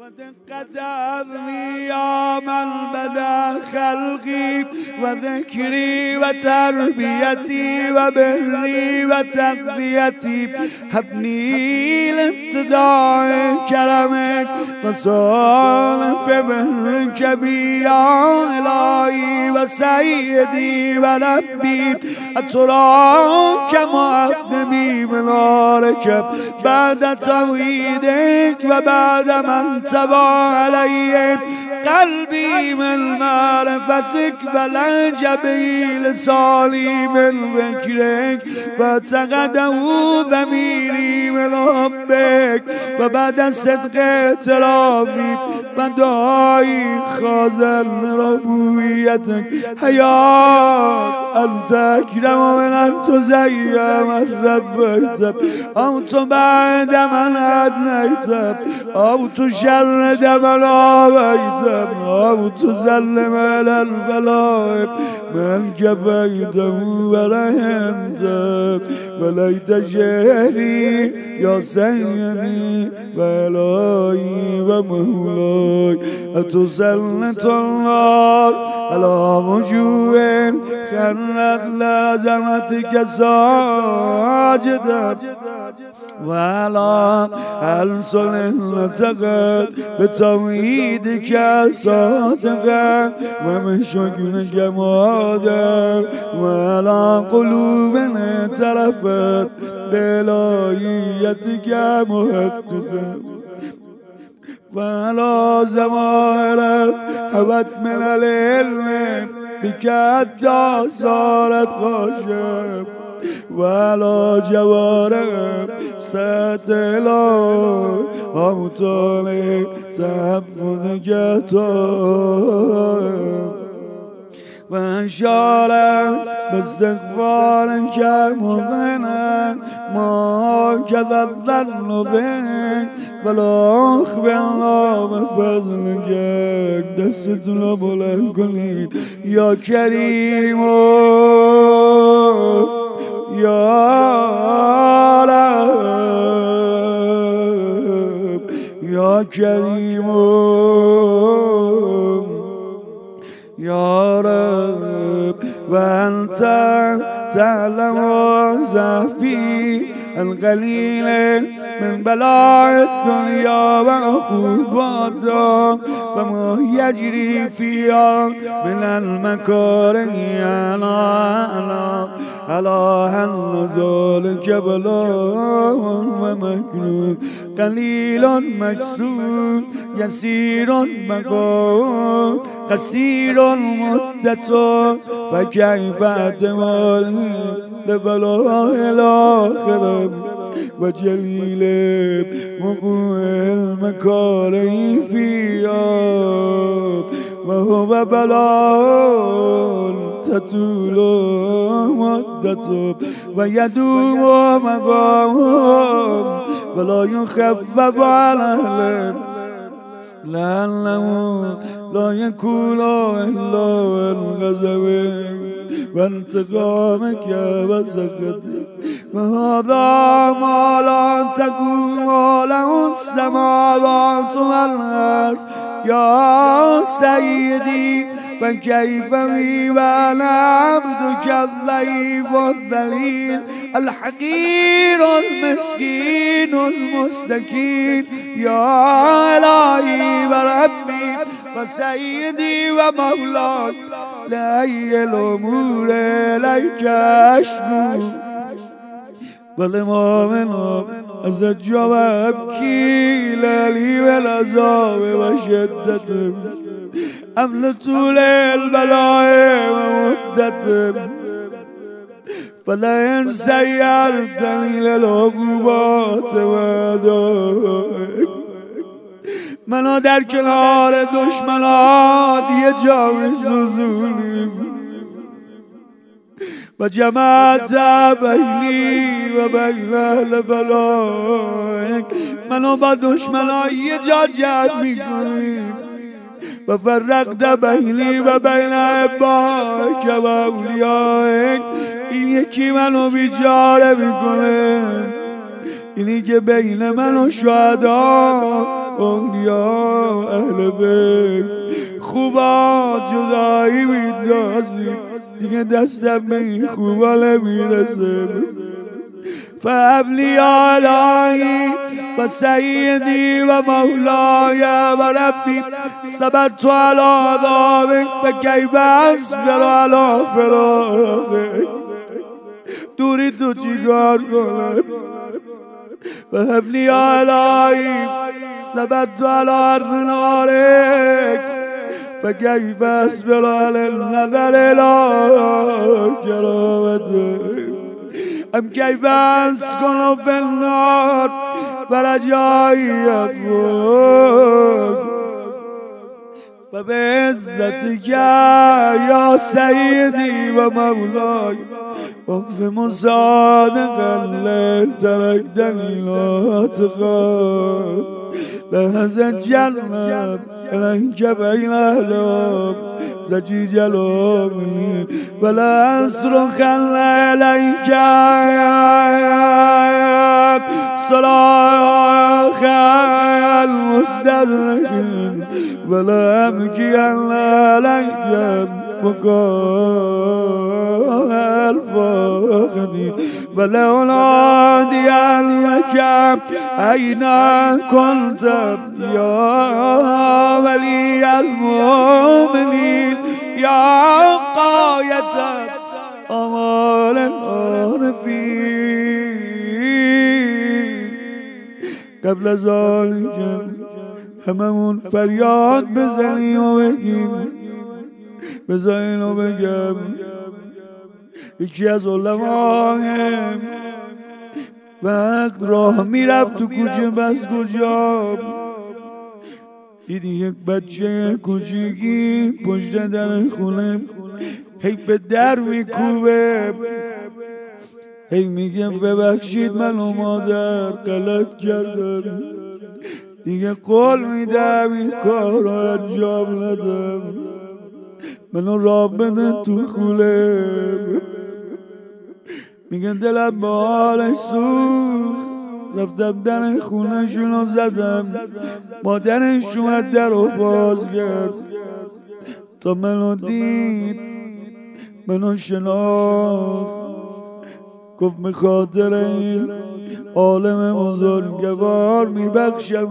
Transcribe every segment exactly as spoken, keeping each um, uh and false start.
ودقت عظمي يا من بدا خلقي وذكري وتربيتي وبري وتغذيتي هبني لابتداء كرمك وصالح برك بي يا إلهي وسيدي وربي أتراك معذبي بنارك بعد توحيدك وبعد من تبع علي قلبي من معرفتك ولجبي لساني من ذكرك وتغده ضميري من حبك وبعد صدق اعترافي ودعائي خازن ربوبيتك حياة أنت أكرم من أن تزين من ربيت أو تبعد من أدنيت أو تشرد من آويت أو تسلم على البلاء من كفيته ورحمته وليت شهري يا سيدي وإلهي ومولاي أتسلط النار على وجوه خرت لازمتك ساجدا وعلى ألسن نطقت بتوحيدك صادقا ومن شكرك مادا وعلى قلوب تلفت بلايتك محققا وعلى زمائر حبت من العلم بك حتى صارت خاشب وعلى جوارح ستلا أمطالي تحب نجاتها وانشالا باستغفارك مذنا ما كذا الظن بك فلا أخبرنا بفضلك دست لبل الكل يا كريم يا رب يا كريم يا رب وأنت تعلم زفي القليل من بلاء الدنيا وعقوباتها وما يجري فيها من المكاره على على على أن ذلك بلاء ومكروه قليل مكسور يسير مقام قصير مدة فكيف أتمالي لبلاء الآخرة وجليل وقوع المكاره فيها وهو بلاء تطول مدته ويدوم مقامه ولا يخفف على أهله لأنه لا يكون إلا الغضب وانتقامك وسخطك وهذا ما لا تكون له السماوات والأرض يا سيدي فكيف بي وأنا عبدك الضعيف الذليل الحقير المسكين المستكين يا إلهي وربي وسيدي ومولاي لا الأمور إليك أشكو والمؤمن أزج وأبكي ليلي والعذاب وشدته أمل طول البلاء ومدته فلا ينسيرتني للعقوبات وعدائك منو در کنار دشمنات یه جامی سوزونی و جماعت بینی و بین اهل بلایک منو با دشمنات یه جا جمع میکنیم و فرقت بینی و بین احبابک و اولیایک این یکی منو بیچاره میکنه اینی که بین من و شهدا اولیا اهل بیت خوبا جدایی میدازی دیگه دستم به این خوبا نمیرسه فابلی آلایی و سیدی و مولای و ربی صبرت على عذابک فکیف اصبر على فراقک دوری تو چیکار کنم فابلی آلایی صبرت على عرض نارک فکیف اصبر على النظر الى کرامتک ام كيف أسكن في النار فرجائي أفوق فبعزتك يا سيدي ومولاي أقسم صادقا الليل تركتني لا تخاف لهز الجنة إليك بين أهلهم زكي جلومني ولا أصرخ إليك صراخ المستضعفين ولا أبكي عليك بكاء الفاقدين ولا أنادي لك أين كنت يا ولي المؤمنين يا قاية أمال العارفين قبل ذلك هممون فریاد بزنیم و بگیم بزنیم و بگم یکی از علمای وقت راه میرفت تو کوچه بس کجا دیدی یک بچه کوچیکی پشت در خونه هی به در میکوبه هی میگه ببخشید من و مادر غلط کردم دیگه قول میدم این کار رو انجام ندم منو راه بده تو خونه میگن دلم با حالش سوخت رفتم در خونه شونو زدم مادرش اومد در رو باز کرد تا منو دید منو شناخت گفت به خاطر این عالم بزرگوار میبخشم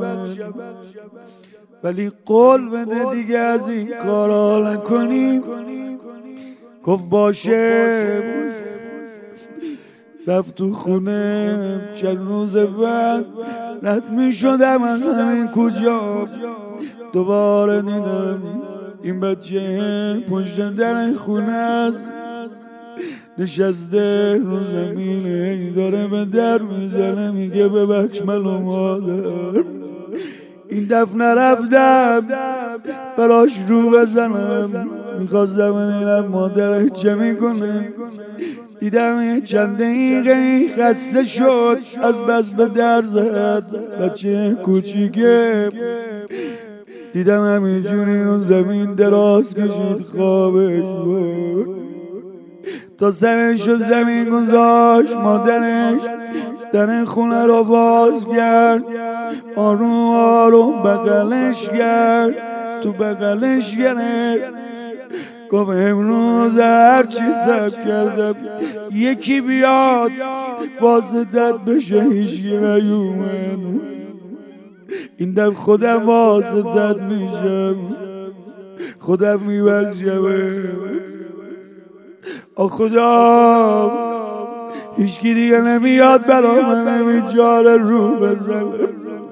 ولی قول بده دیگه از این کارا نکنی گفت باشه رفت تو خونه چند روز بعد رد می شدم از همین کجا دوباره دیدم این بچه پشت در خونه است نشسته رو زمینه داره به در میزنه میگه ببخش منو مادر این دفعه نرفتم براش رو بزنم میخواستم ببینم مادرش چه میکنه دیدم چند دقیقه خسته شد از بس به در زد بچه کوچیکه دیدم همینجوری رو زمین دراز کشید خوابش بود تا سرش رو زمین گذاشت مادرش در خونه رو باز کرد آروم آروم بغلش کرد تو بغلش گرفت گفت امروز هرچی سب کردم یکی بیاد واسطت بشه هیچی نیومد این دفعه خودم واسطت میشم خودم میبخشم آ خدا هیچکی دیگه نمیاد برا من نمیجاره رو بزنه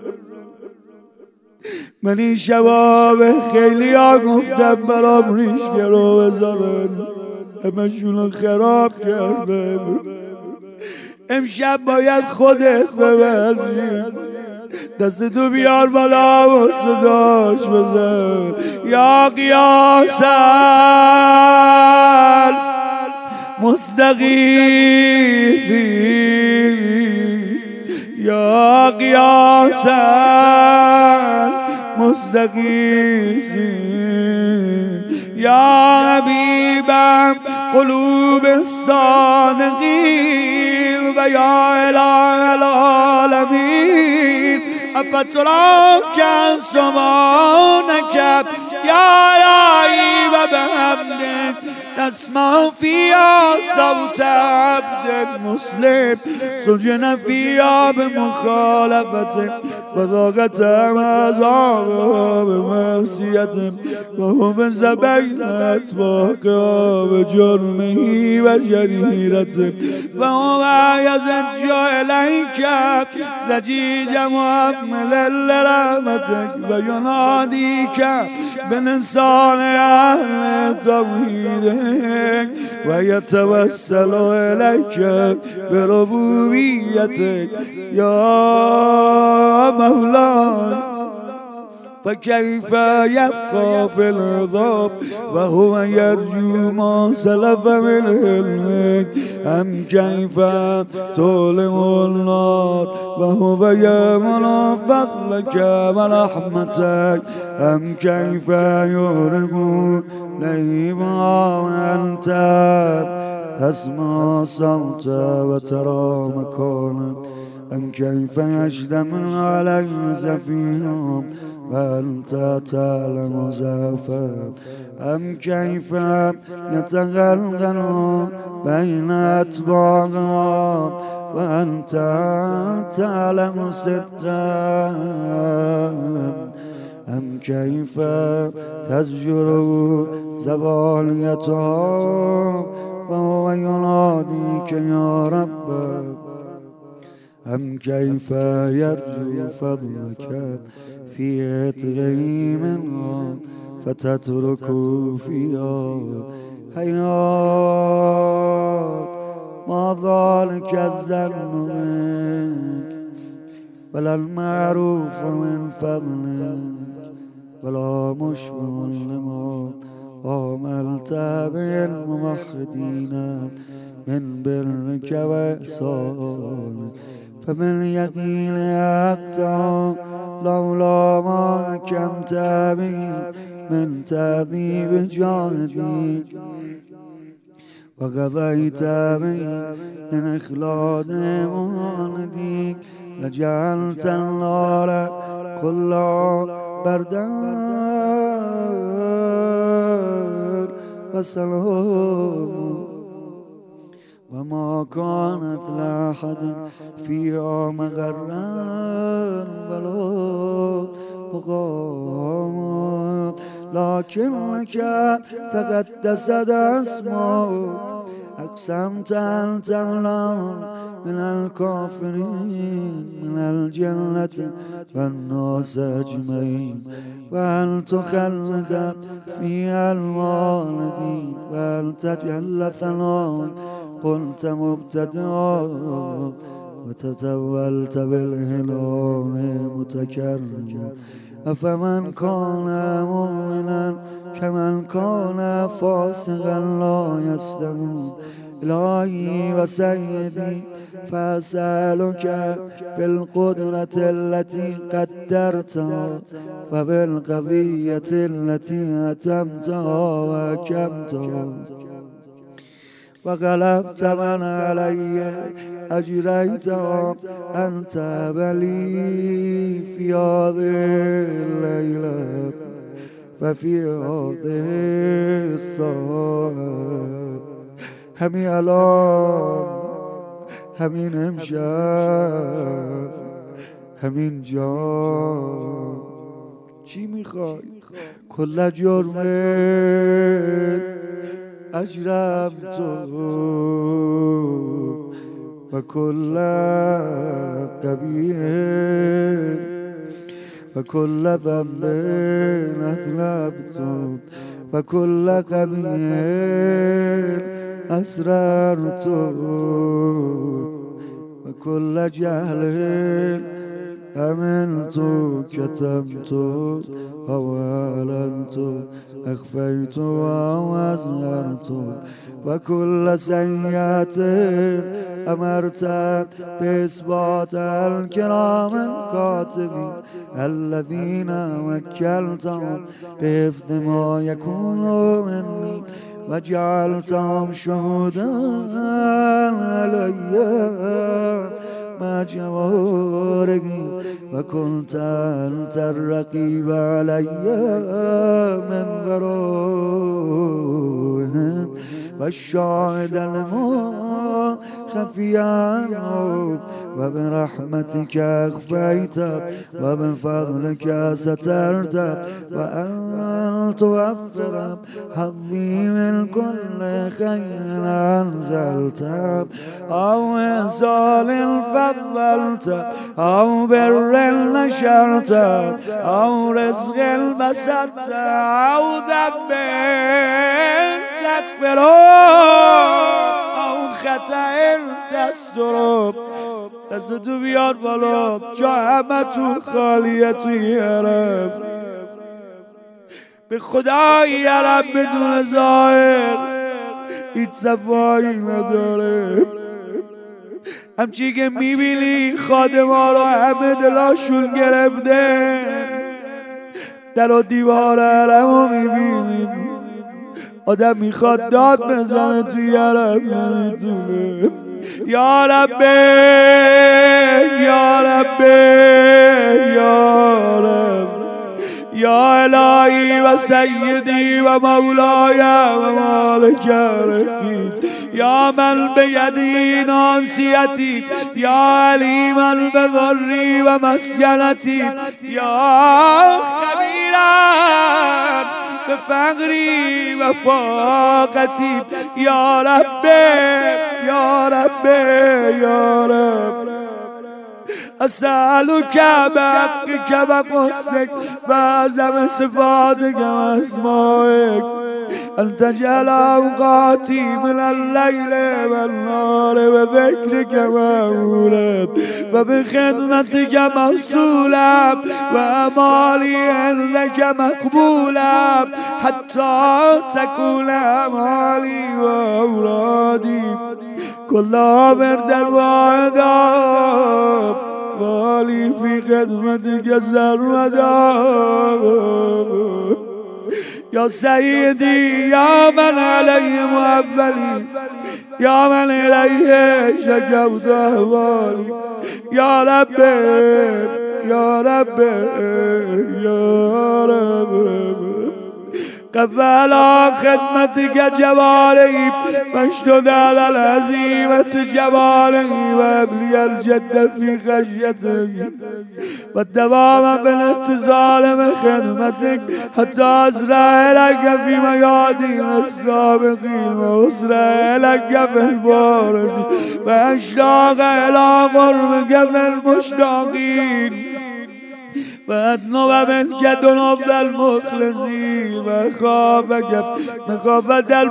من این شبا به خیلی ها گفتم برام ریشگه رو بزنن همه شونو خراب کردم امشب باید خودت ببرشی دست تو بیار بالا و صداش بزن یا قیاس مستغیثی یا قیاس مستغیثی یا حبیبم قلوب الصادقین و یا اله العالمین فتراك سبحانك يا إلهي وبحمدك تسمع فيها صوت عبد مسلم سجن فيها بمخالفتك وذاقت عذابها بمعصيتك وهو بين أطباقها بجرمه وجريرته وهو يزج إليك زجيج محمل لرحمتك ويناديك بلسان أهل توحيدك ويتوسل إليك بربوبيتك يا مولاي فكيف يبقى في العذاب وهو يرجو ما سلف من علمك أم كيف تؤلم النار وهو يأمل فضلك ورحمتك أم كيف يغرق لهيبا وأنت تسمع صوته وترى مكانك أم كيف يشتمل عليه سفينه وأنت تعلم زافا أم كيف يتغلغل بين أتباعها وأنت تعلم صدقا أم كيف تزجر زبانيتها وهو يناديك يا رب أم كيف يرجو فضلك في عتقه منها فتترك فيها حياة ما ذلك الظن منك ولا المعروف من فضلك ولا مشبه لما عملت بالموحدين من برك وإحسانك فباليقين أقطع لولا ما حكمت به من تأديب جاهديك وقضيت به من إخلاد معانديك لجعلت النار كلها بردا وسلام وما كانت لأحد فيها مغرا ولا مقام لكنك تقدست اسمك أقسمت أن تملأ من الكافرين من الجنة والناس أجمعين وأن تخلد فيها الوالدين وأن تجعل ثناء قلت مبتدئا وتتولت بالهلام متكرما أفمن كان مؤمنا كمن كان فاسقا لا يستوون إلهي وسيدي فأسألك بالقدرة التي قدرتها وبالقضية التي أتمتها وأكمتها وغلبت من علي أجريتها أنت بلي في هذه الليلة ففي هذه الساعة همي الان همین امشب همین جا چی میخوای؟ کل جرمت اجرم تو و کل قبیح و کل ذنب اذنبت و کل قبیح أسررت وكل جهل أمنت كتمت أو أعلنت أخفيت أو أظهرت وكل سيئة أمرت بإثبات الكرام الكاتبين الذين وكلتهم بحفظ ما يكون مني وجعلتهم شهودا علي مع جوارك وكنت أنت الرقيب علي من ورائهم والشاهد المخفي عنه وبرحمتك أخفيت وبفضلك سترت وأن توفر حظي من كل خير أنزلت أو إحسان فضلت أو بر نشرت أو رزق بسطت أو ذنب تغفر أو خطأ تستر دستو بیار بالا جا همه تو خالیه توی عرب به خدای عرب بدون ظاهر هیچ صفایی نداره همچی که میبینی خادما رو همه دلاشون گرفته در و دیوار عرب رو میبینی آدم میخواد داد بزنه توی عرب نمیتونه یا رب یا رب یا رب یا الهی و سیدی و مولاي و مالک رقیب یا من بیدی ناصیتی یا علیما بضری و مسکنتی یا خبیرا بفقری و فاقتی یا رب یا رب یا رب أسألك بحقك وقدسك وأعظم صفاتك وأسمائك أن تجعل أوقاتي من الليل والنهار بذكرك مأمولا وبخدمتك موصولا وأعمالي عندك مقبولا حتى تكون أعمالي وأولادي كلها بردا وعدا والي في خدمتك سرمدا يا سيدي يا من عليه مؤبلي يا من إليه شكوت أهوالي يا رب يا رب يا رب قفل خدمتك جواري واشتد على العزيمة جواري وابلي الجد في خشيتك والدوام بالاتصال من خدمتك حتى أسرع لك في ميادين السابقين وأسرع لك في البارز وأشتاق إلى قربك في المشتاقين وأدنو منك دنوب المخلصين وخافك مخافة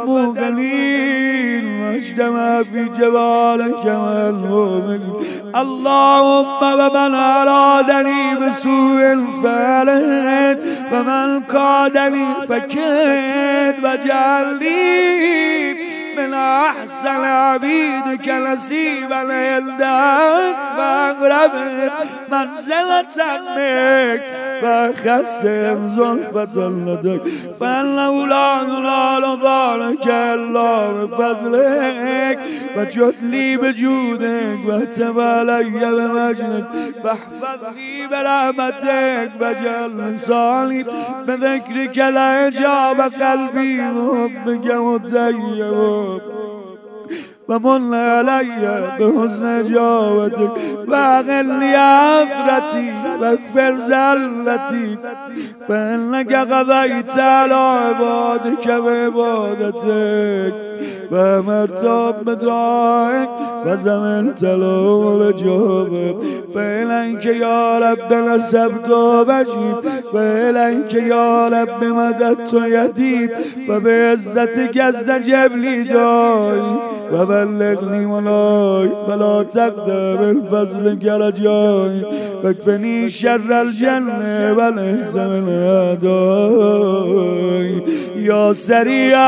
المغنين واجتمع في جوالك والمؤمنين اللهم ومن أرادني بسوء فعلت ومن قادني فكيد وجعلني من أحسن عبيدك نصيبا عندك فأقرب منزلة منك فخسر زلفة لديك فإنه لا ينال ذلك إلا بفضلك فجد لي بجودك واهتم علي بمجدك واحفظني برحمتك واجعل لساني بذكرك لا يجاب قلبي وحبك متيم ومن علي بحسن جاوتك واغل لي عفرتي واغفر زلتي فإنك قضيت على عبادك وعبادتك وأمرت بدعائك وزمنت له الجواب فإليك يا رب نسبت وجهي فإليك يا رب مددت يدي فبعزتك استجب لي دعائي وبلغني مولاي فلا تقدر الفضل رجائي فاكفني شر الجنة والإنس من أعدائي يا سريع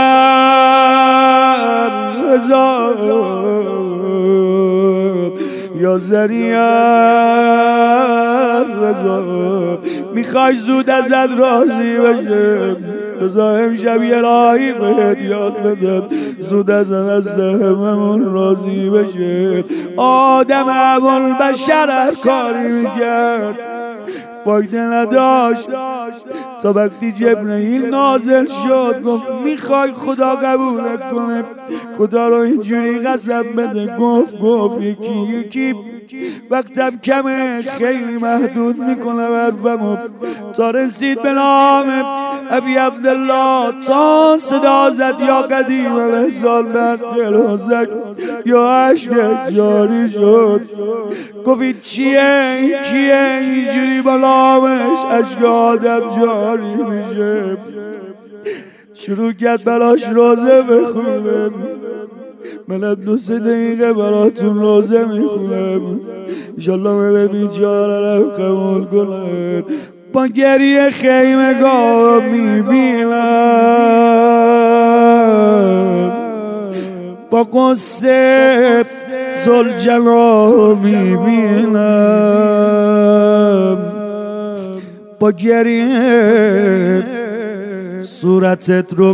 الرضا یا سریع الرضا میخوای زود ازت راضی بشم بذار امشب یه راهی بهت یاد بدم زود از دست هممون راضی بشه. آدم ابوالبشر هر کاری میکرد فایده نداشت تا وقتی جبرئیل نازل شد گفت میخوای خدا قبولت کنه، خدا رو اینجوری قسم بده. گفت گفت یکی یکی وقتم کمه خیلی محدود میکنم حرفمو، تا رسید به نام ابی عبدالله تا صدا زد یا قدیم الاسلام دلوزک یا عشق جاری شد. گفت چیه این کیه اینجوری با نامش عشق آدم جاری میشه. شروع کرد بلاش روزه بخونم، من دو سه دقیقه براتون روزه میخونم انشالله من بیچاره رو قبول کنه. با گریه خیمگاه میبینم، با قصه زلجلا میبینم، با گریه صورتت رو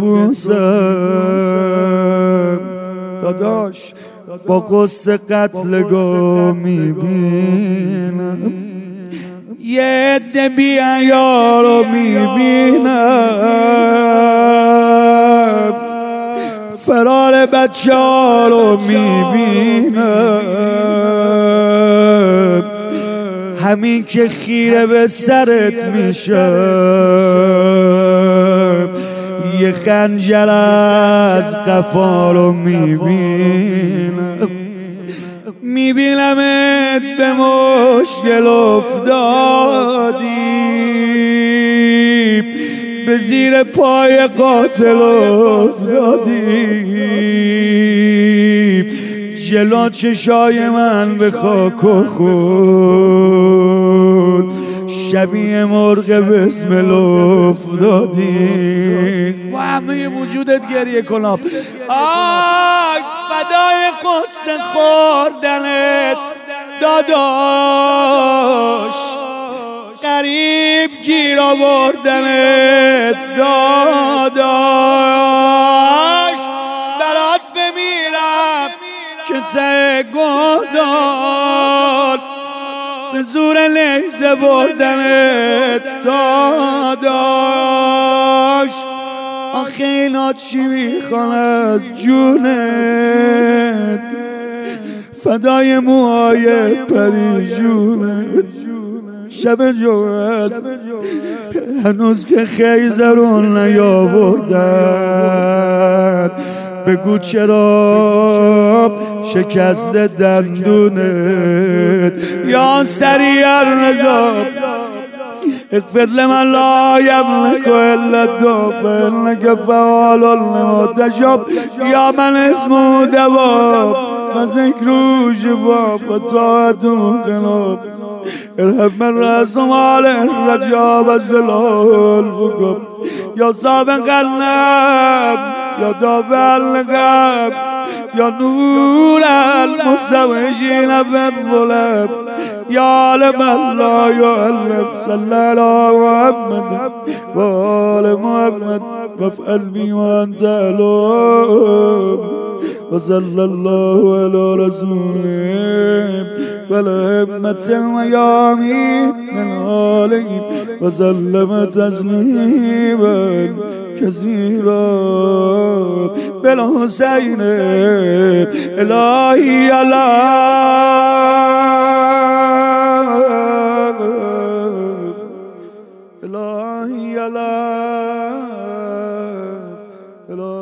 میبوسم داداش، با قصه قتلگاه میبینم، یه عده بی‌حیا رو میبینم، فرار بچه ها رو میبینم، همین که خیره به سرت میشم، یه خنجر از قفا رو میبینم، میبینمت به مشکل افتادی، به زیر پای قاتل افتادی، جلو چشای من به خاک و خون شبیه مرغ بسمل افتادی. با همه وجودت گریه کنم آی فدای قصه خوردنت داداش، غریب گیر آوردنت داداش، برات بمیرم که ته گهدار به زور لیزه بردنت داداش. آخه اینا چی میخوان از جونت، فدای موهای پریشونت. شب جمعه هنوز که خیزرون نیاوردن، بگو چرا شکست دندونت. یا سریع الرضا اغفر لمن لا یملک الا الدفع انک فعال لما تشاء، یا من اسمه دواب و ذکره شفا و طاعته خلاف، ارحم من رأس مال الرجا و زلال بکم، یا سابق النب یا دافع النقب یا نور المستوحشین فی الظلم، یا عالم لا یعلم. صلی علی محمد و آل محمد وافعل بی وانت علام، و صلی الله علی رسوله و الائمة الميامين من آله و سلم تسلیما کثیرا. بالحسین الهی الهی الهی